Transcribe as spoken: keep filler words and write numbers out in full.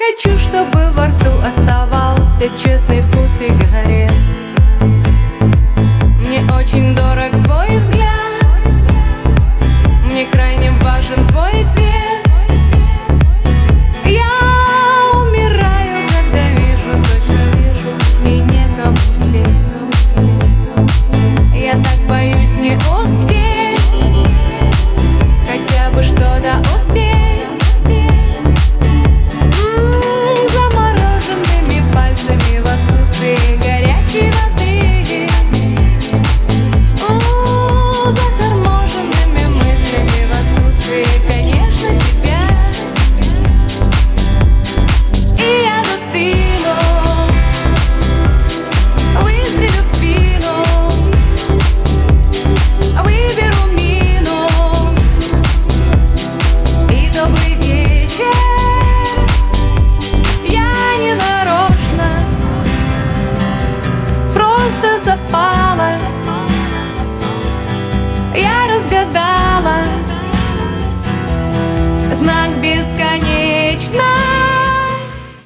Хочу, чтобы во рту оставался честный вкус сигарет. Мне очень дорог твой взгляд, мне крайне важен твой цвет. Я умираю, когда вижу, точно вижу, и некому след. Я так боюсь не успеть, хотя бы что-то успеть. Горячей воды, у, заторможенными мыслями в отсутствии, конечно, тебя. И я застыну, выстрелю в спину, выберу мину. И добрый вечер. Просто совпало, я разгадала знак бесконечно.